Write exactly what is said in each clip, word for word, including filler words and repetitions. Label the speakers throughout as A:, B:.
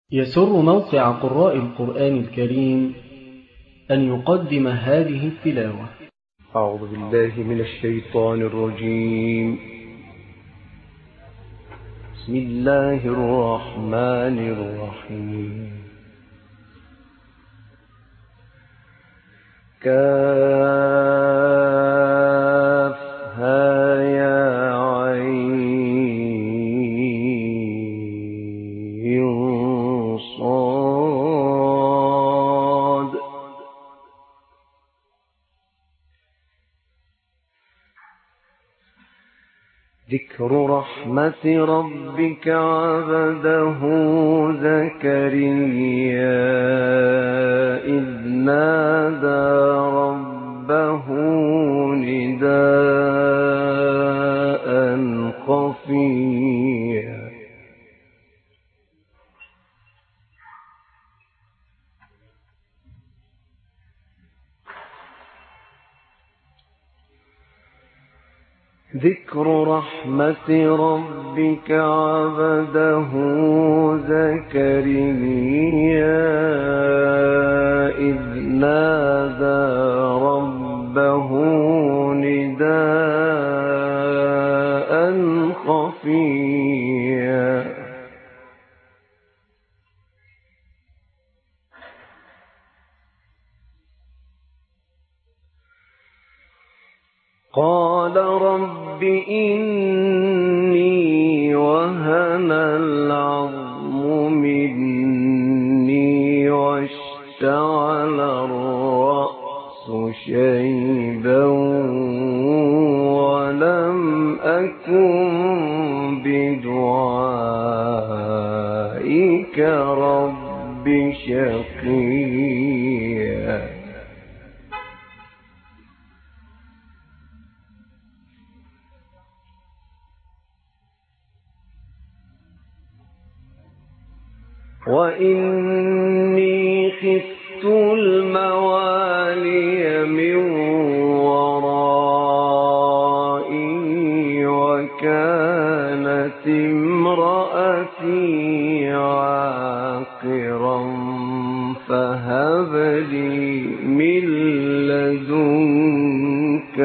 A: يسر موقع قراء القرآن الكريم أن يقدم هذه التلاوة.
B: أعوذ بالله من الشيطان الرجيم. بسم الله الرحمن الرحيم. كافها يا عين صاد. ذكر رحمة ربك عبده زكريا إذ نادى ربه نداء خفيا. ذكر رحمة ربك عبده زكريا إذ نادى ربه نداء خفيا. قال رب إني وهن العظم مني واشتعل الرأس شيبا ولم أكن بدعائك رب شقيا. وإني خفت الموالي من ورائي وكانت امرأتي عاقرا فهب لي من لدنك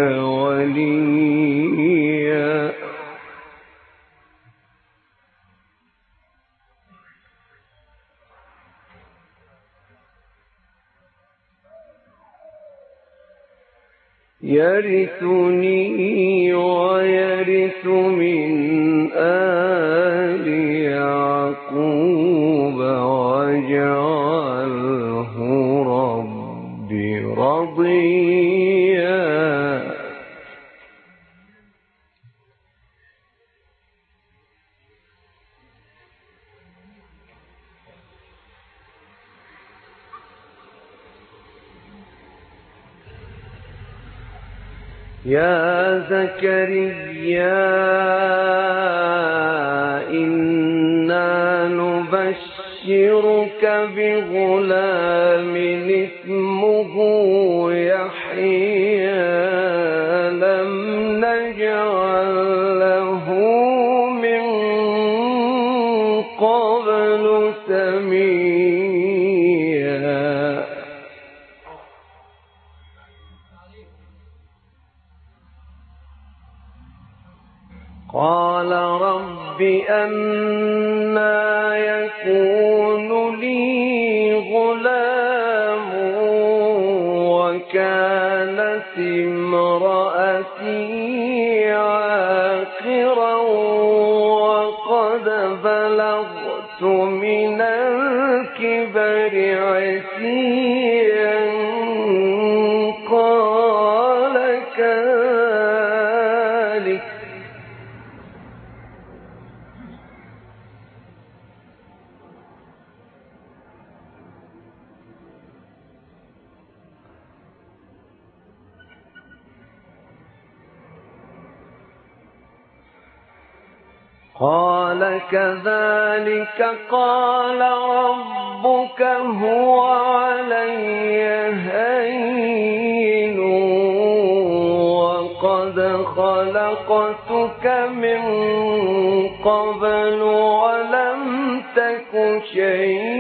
B: وليا. يرثني ويرث من آل يعقوب واجعله رب رضيا. يا زكريا إنا نبشرك بغلام اسمه يحيى لم نجعل له من قبل سميا. قال رب أنى يكون لي غلام وكانت امرأتي عاقرا وقد بلغت من الكبر عتيا. قال كذلك قال كذلك قال ربك هو علي هين وقد خلقتك من قبل ولم تك شيئا.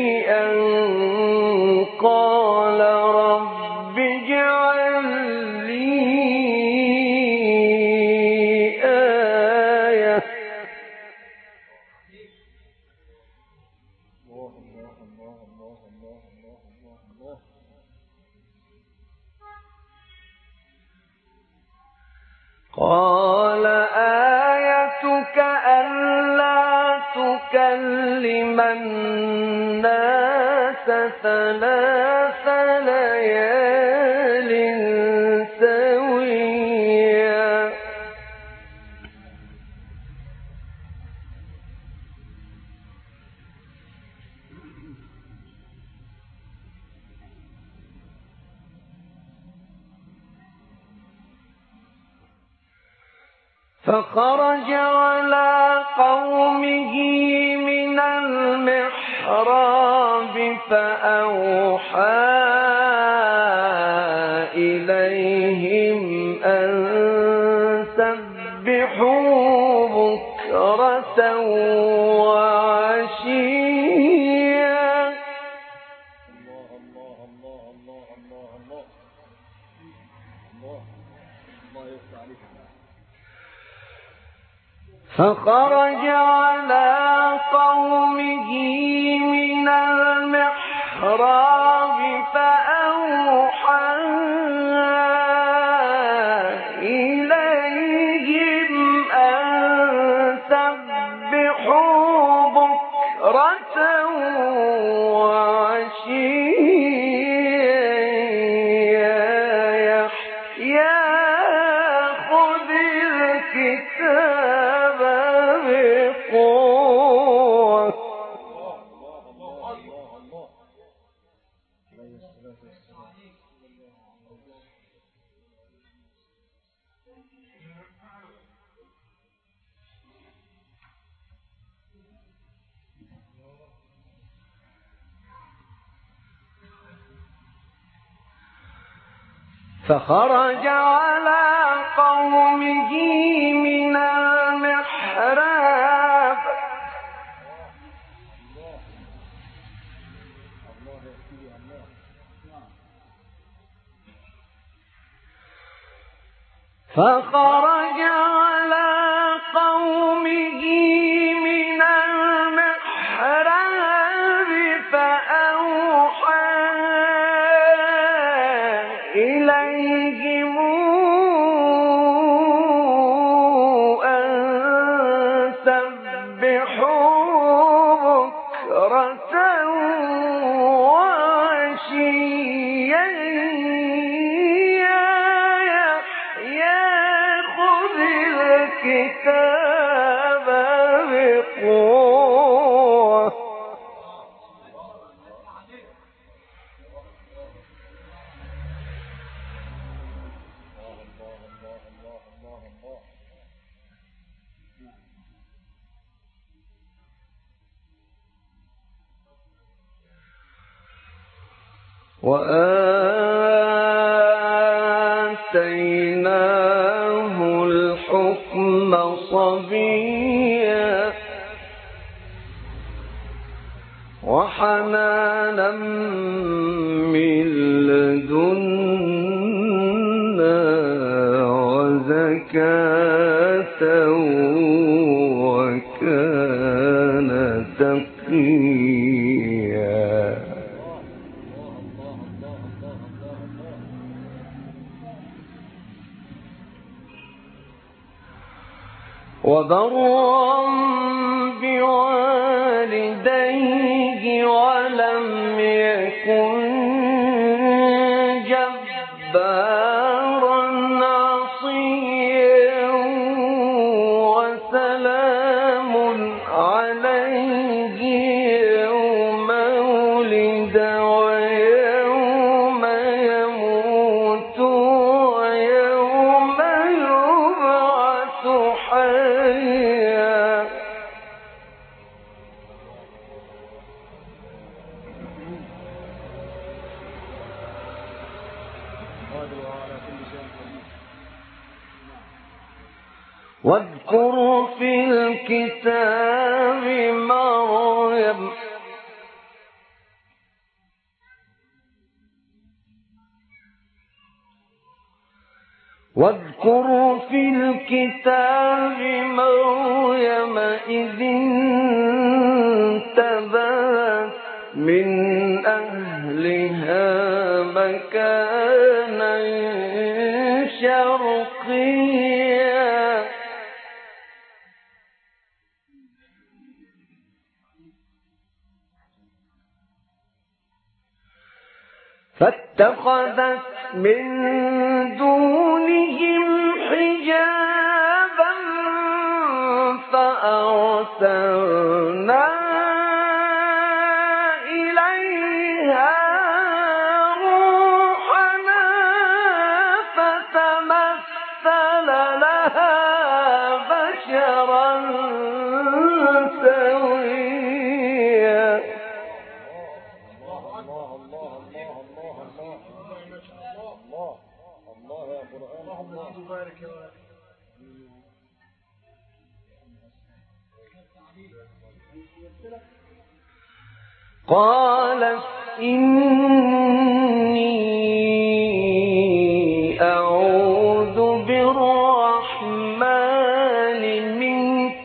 B: قال آيتك ألا تكلم الناس ثلاث ليال سويا فخرج على قومه من المحراب فأوحى إليهم أن سبحوا بكرة وعشيا فخرج على قومه من المحراب فأوحى إليهم أن سبحوا بكرة وعشيا يا يحيى خذ الكتاب بقوة فخرج على قومه من المحراب فخرج على قومه من المحراب فأوحى إليهم أن سبحوا بكرة وعشيا الكتاب بقوة وآتيناه الحكم صبيا وحنانا من لدنا وزكاة وكان تقيا وبرا بوالديه ولم يكن جبارا عصيا وسلام عليه يوم ولد ويوم يموت ويوم يبعث حيا واذكر في الكتاب مريم واذكر في الكتاب مريم إذ انتبذت من أهلها مكانا شرقيا فاتخذت من دونهم حجابا فأرسلنا إليها روحنا فتمثل لها بشرا سويا. قالت إني أعوذ بالرحمن منك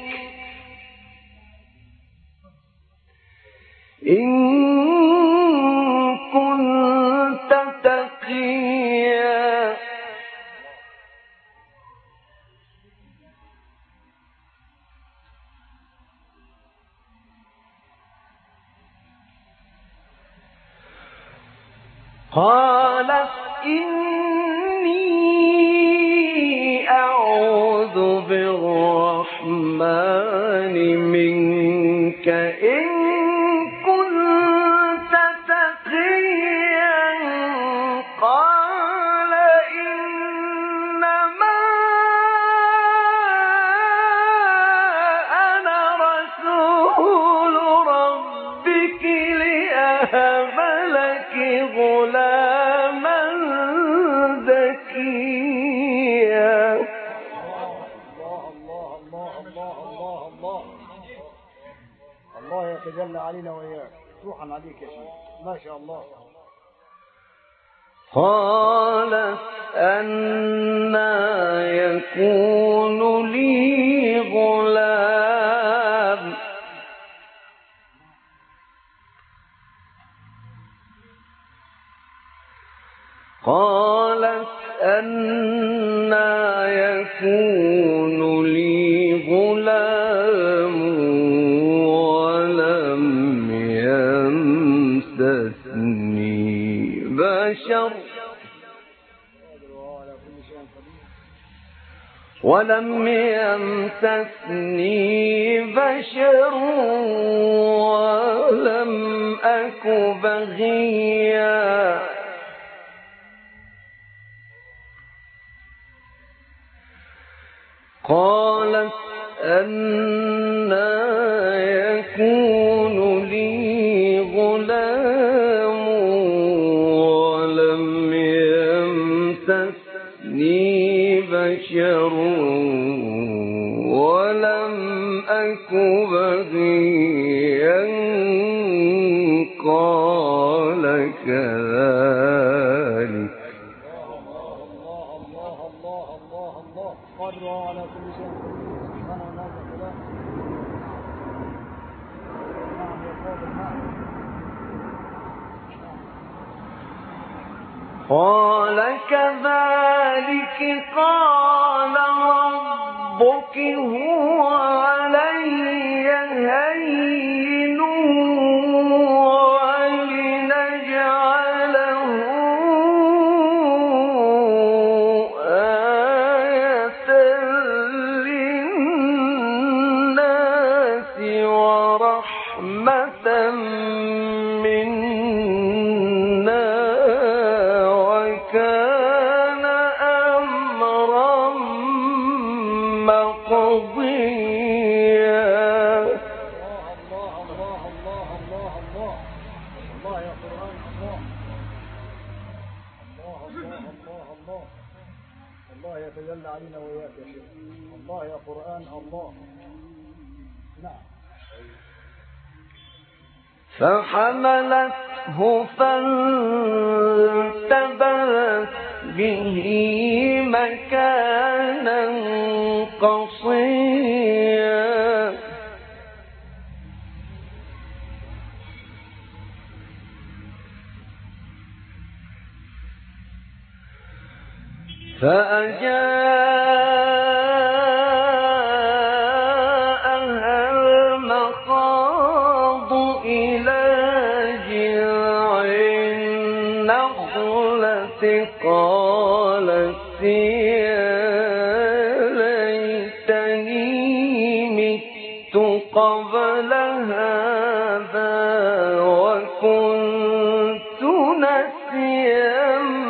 B: إن كنت تقيا. قالت إني أعوذ بالرحمن منك إن كنت تقيا. قال إنما أنا رسول ربك لأهب لك غلاما زكيا.
C: الله يتجلى علينا وإياك روحا عليك يا شيخ ما شاء الله.
B: قالت أنى يكون لي غلام قالت أنى يكون لي غلام ولم يمسسني بشر ولم يمسسني بشر ولم أك بغيا. قالت أنى يكون لي غلام ولم يمسسني بشر ولم أك بغيا. قال كذلك قال كذلك قال ربك هو علي هين ولنجعله آية للناس ورحمة منا وكان أمرا مقضيا.
C: الله الله الله الله الله الله يا قرآن الله الله الله الله الله الله يتجلى علينا وإياك يا شيخ الله يا قرآن الله. نعم.
B: فحملته فانتبذت به مكانا قصيا. فأجاءها المخاض إلى جذع النخلة قالت يا ليتني مت قبل هذا وكنت نسيا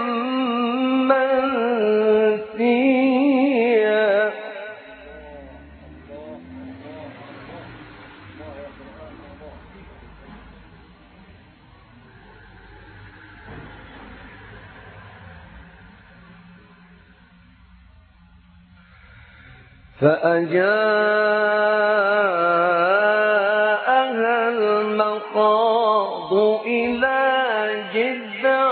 B: منسيا. فأجاءها المخاض إلى جذع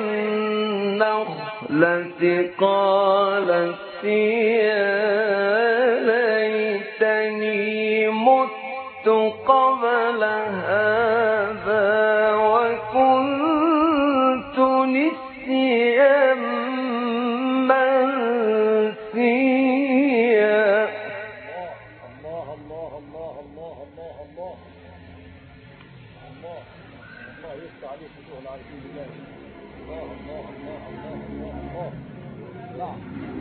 B: النخلة قالت يا ليتني مت قبل هذا وكنت نسيا منسيا.
C: الله الله الله الله الله الله الله الله يفتح عليك فتوح العارفين بالله. الله الله الله الله الله الله. نعم.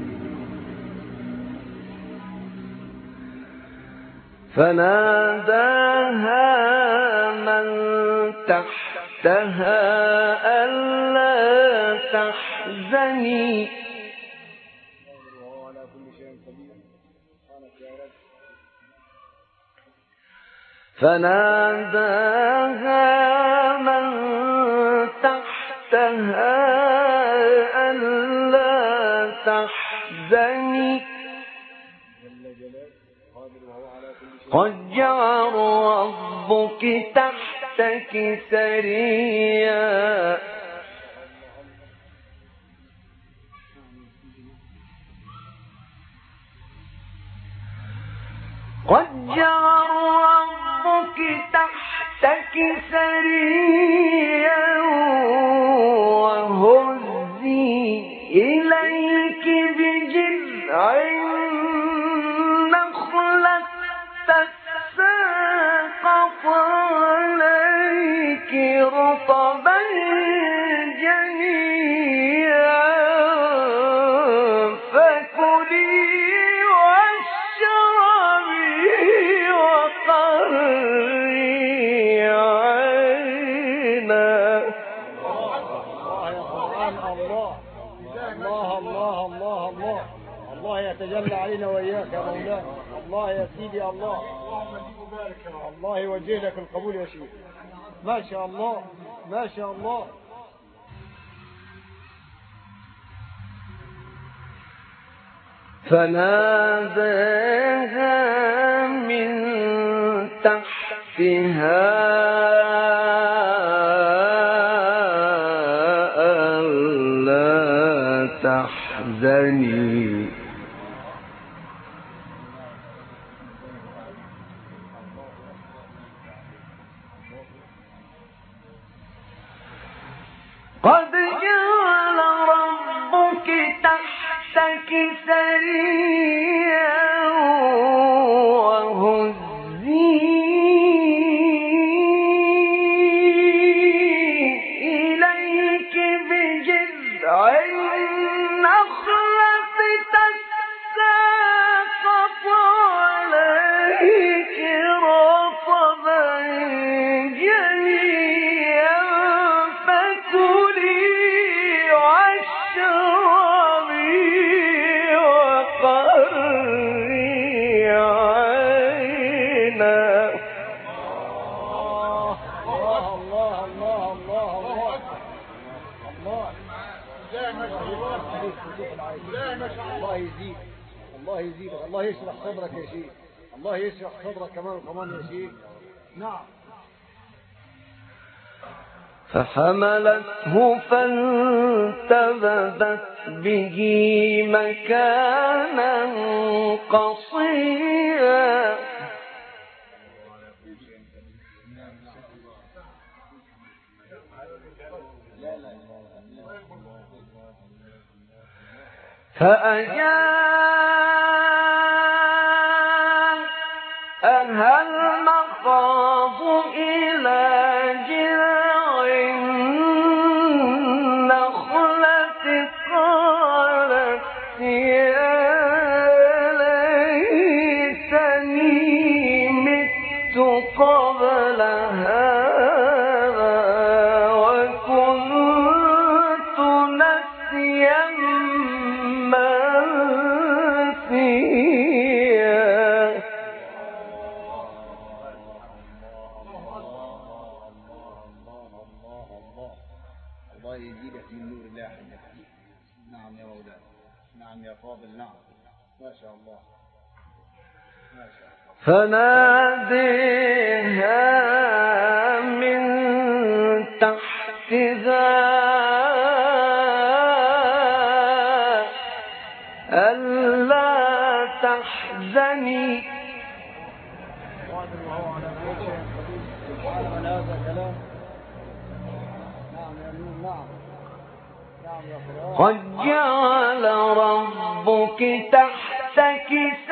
B: فناداها من تحتها ألا تحزني
C: وهو على كل شيء قدير. سبحانك يا رب.
B: فناداها من تحتها ألا تحزني
C: جل جلاله قادر وهو على كل شيء.
B: قد جعل ربك تحتك سريا. قد جعل ربك تحتك سريا وهزي إليك بجذع النخلة تساقط عليك رطبا جنيا فكلي واشربي وقري عينا.
C: الله يا قرآن. الله الله الله الله الله الله يتجلى علينا وإياك يا مولانا. الله يا سيدي. الله الله يوجه لك القبول يا شيخ. ما شاء الله ما شاء الله.
B: فناداها من تحتها ألا تحزني قد جعل ربك تحتك سريا وهزي إليك بجذع النخلة تساقط عليك رطبا جنيا فكلي واشربي وقري عينا.
C: الله الله الله الله الله الله. الله يزيد. الله يزيد. الله يشرح صدرك يا شيخ. الله يشرح صدرك كمان وكمان يا شيخ. نعم.
B: فحملته فانتبذت به مكانا قصيا فأجاءها المخاض إلى جذع النخلة قالت يا ليتني مت قبل هذا وكنت نسيا منسيا.
C: الله يزيدك من نور الله حجك. نعم يا مولانا، نعم يا فاضل، نعم ما شاء الله ما شاء الله.
B: فناديها من تحتها ألا تحزني.
C: قادر وهو على كل شيء قدير. سبحان من هذا كلام. نعم يا نور، نعم نعم يا قرآن.
B: قد جعل ربك تحتك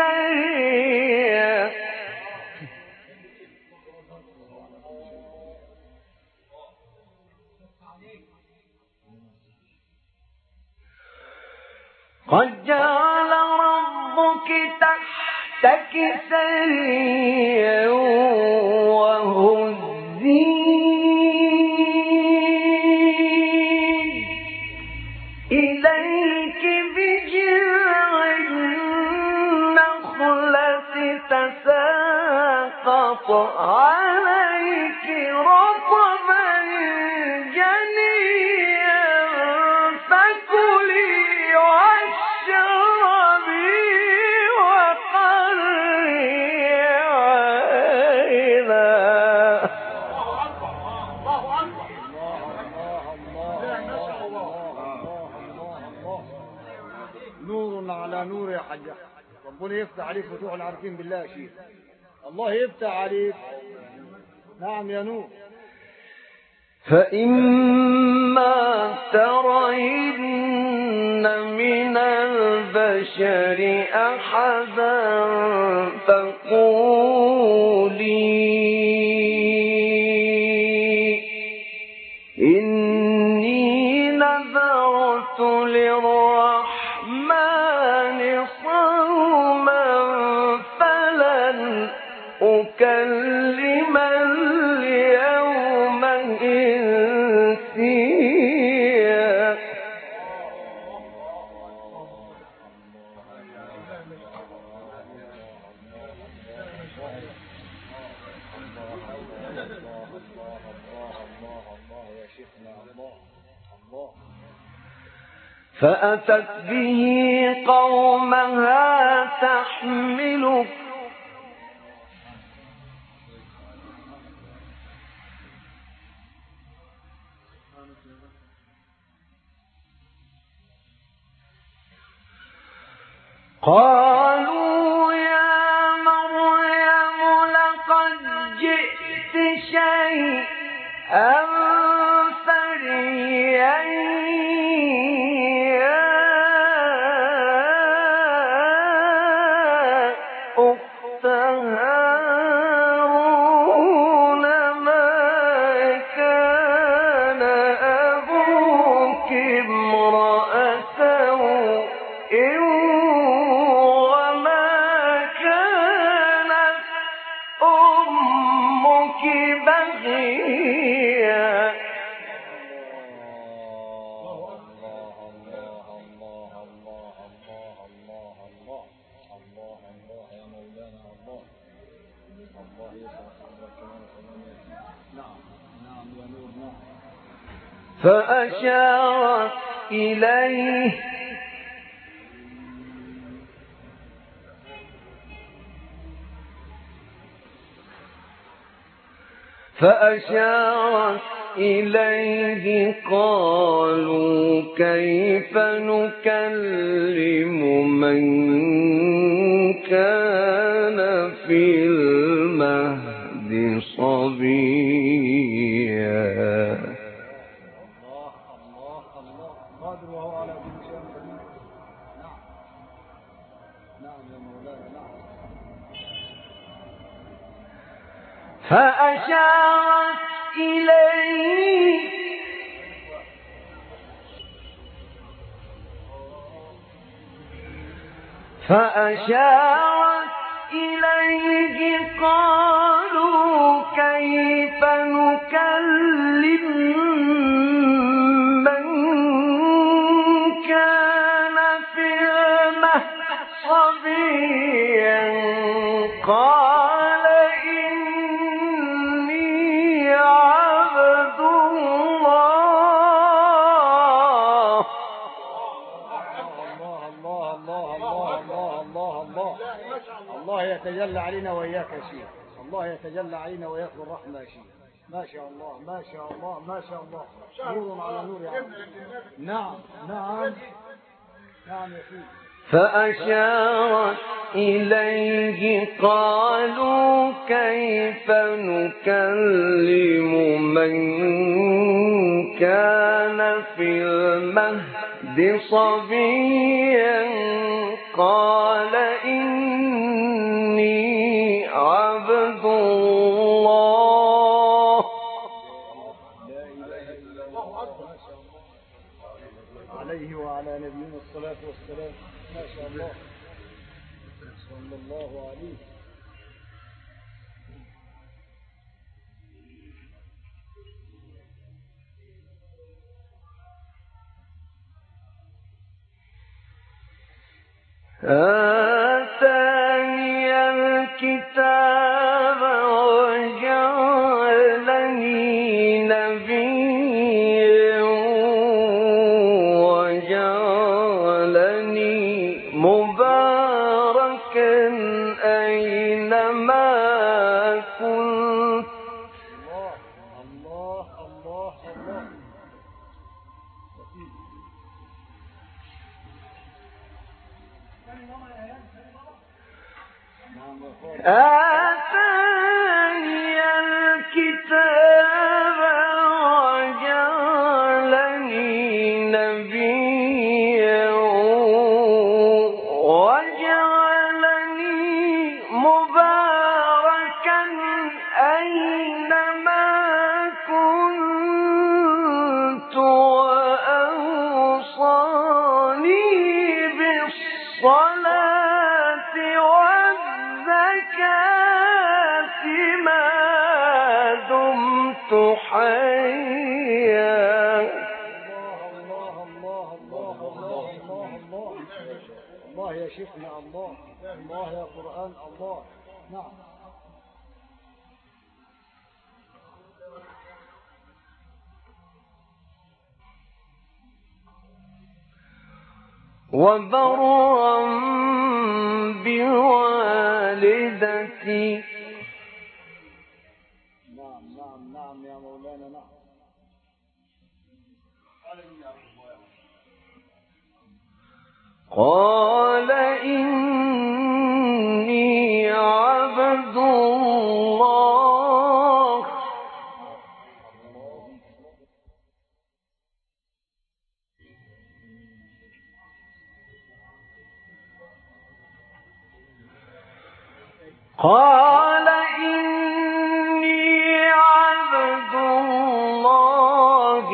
B: سريا قد جعل ربك تحتك سريا وهزي إليك بجذع النخلة تساقط عليك رطبا جنيا فكلي واشربي وقري عينا.
C: نور على نور يا حاج. ربنا يفتح عليك فتوح العارفين بالله يا شيخ. الله يفتح عليك. نعم يا نور.
B: فإما ترين من البشر أحدا فقولي إني نذرت للرحمن صوما فلن أكلم اليوم إنسيا. فأتت به قومها تحمله قالوا يا مريم لقد جئت شيئا فريا يا أخت هارون ما كان أبوك امرأ سوء أمك بغيا. فأشارت إليه فأشارت إليه قالوا كيف نكلم من كان في المهد صبيا.
C: الله الله الله قادر وهو على كل شيء قدير. نعم
B: فأشارت إليه فأشارت إليه قالوا كيف نكلم من كان في المهد صبيا قال إني عبد الله.
C: الله يتجلى علينا وإياك يا شيخ. الله يتجلى علينا وإياك بالرحمة يا شيخ. ما شاء الله ما شاء الله ما شاء الله. نور على نور يا عم. نعم نعم نعم يا سيدي.
B: فأشارت إليه قالوا كيف نكلم من كان في المهد صبيا قال إني عبد الله.
C: عليه وعلى نبينا الصلاة والسلام. ما شاء الله صلى الله عليه.
B: آتاني الكتاب وجعلني نبيا وجعلني مباركا أينما كنت.
C: الله الله الله.
B: آتاني الكتاب وجعلني نبيا وجعلني مباركا أينما كنت وأوصاني بالصلاة والزكاة ما دمت حيا.
C: الله الله الله الله الله الله. الله يا شيخنا الله. الله يا قرآن الله. نعم.
B: وبرا بوالدتي.
C: نعم نعم نعم يا مولانا. نعم.
B: قال إني عبد الله. قال إني عبد الله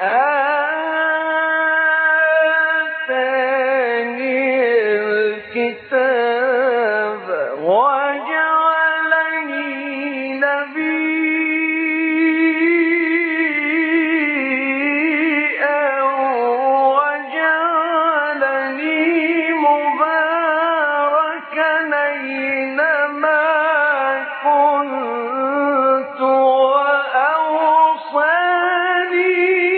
B: آتاني الكتاب وجعلني نبيا وجعلني مباركا أينما كنت وأوصاني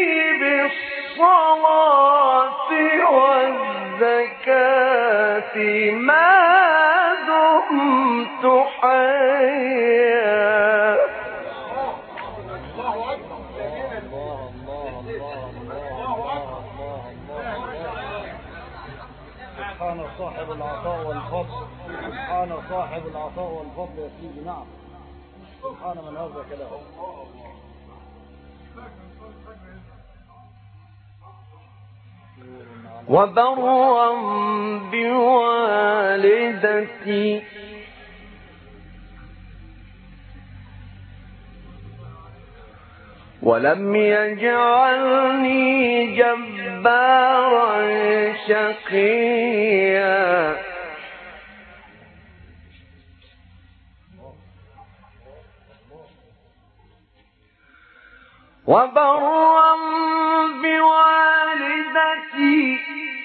B: بالصلاة والزكاة ما دمت حيا.
C: سبحان صاحب العطاء والفضل. سبحان صاحب العطاء والفضل يا سيدي. نعم. سبحان من هذا كلامه.
B: وبرا بوالدتي ولم يجعلني جبارا شقيا وبرا بوالدتي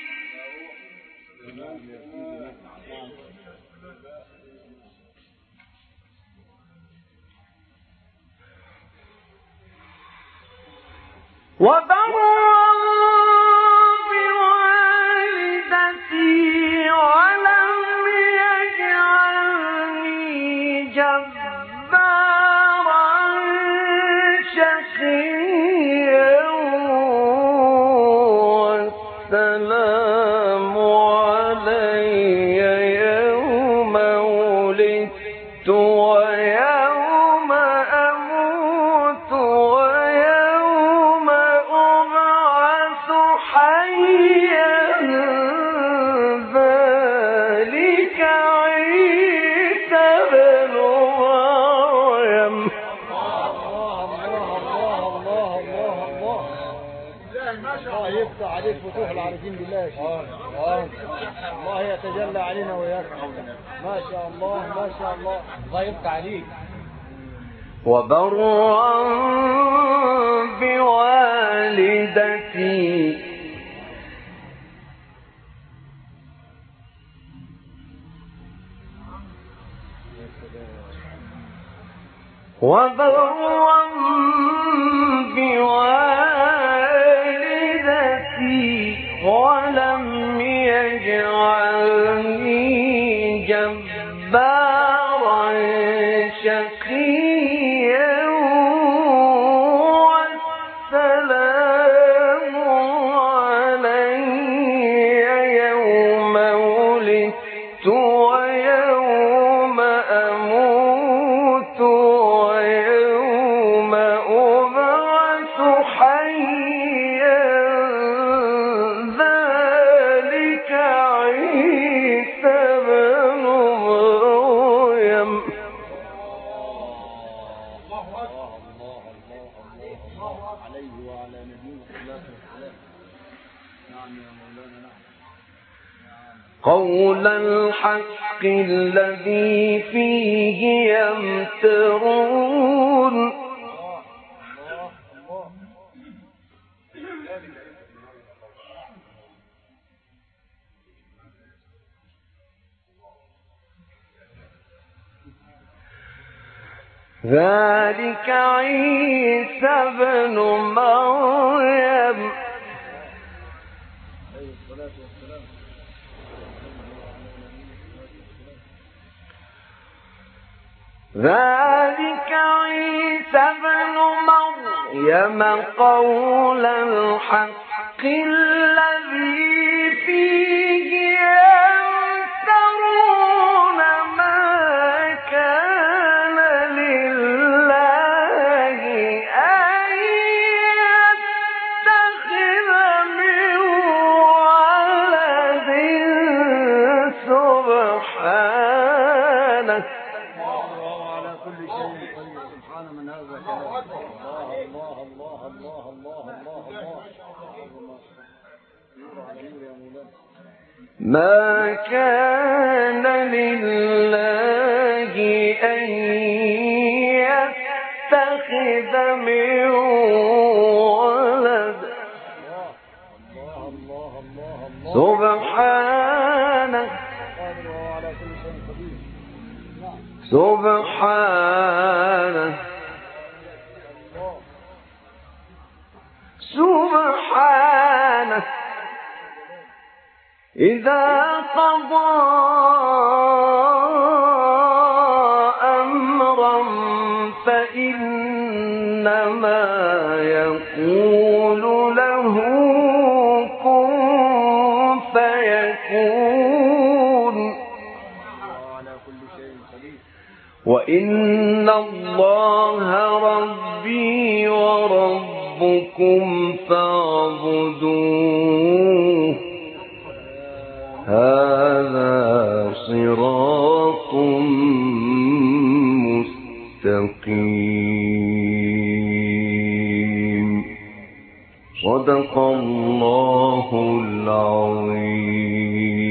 B: وبرا بوالدتي ولم يجعلني جبارا شقيا والسلام علي يوم ولدت ويوم أموت ويوم أبعث حيا ذلك عيسى بن مريم.
C: الله يفتح عليك فتوح العارفين بالله يا شيخ. الله يتجلى علينا وياك. ما شاء الله ما شاء الله. الله يفتح عليك.
B: وبرا بوالدتي وبرا بوالدتي ولم يجعلني جبارا شقيا والسلام علي يوم ولدت ويوم أموت ويوم أبعث حيا ذلك عيسى بن مريم.
C: عليه وعلى نبينا الصلاة والسلام. نعم يا مولانا نعم.
B: قول الحق الذي فيه يمترون ذلك عيسى بن مريم ذلك عيسى بن مريم قول الحق الذي فيه يمترون ما كان لله أن يتخذ من ولد سبحانه ما كان لله أن يتخذ من ولد سبحانه سبحانه سبحانه إذا قضى أمرا فإنما يقول له كن فيكون وإن الله ربي وربكم فاعبدوه هذا صراط مستقيم. صدق الله العظيم.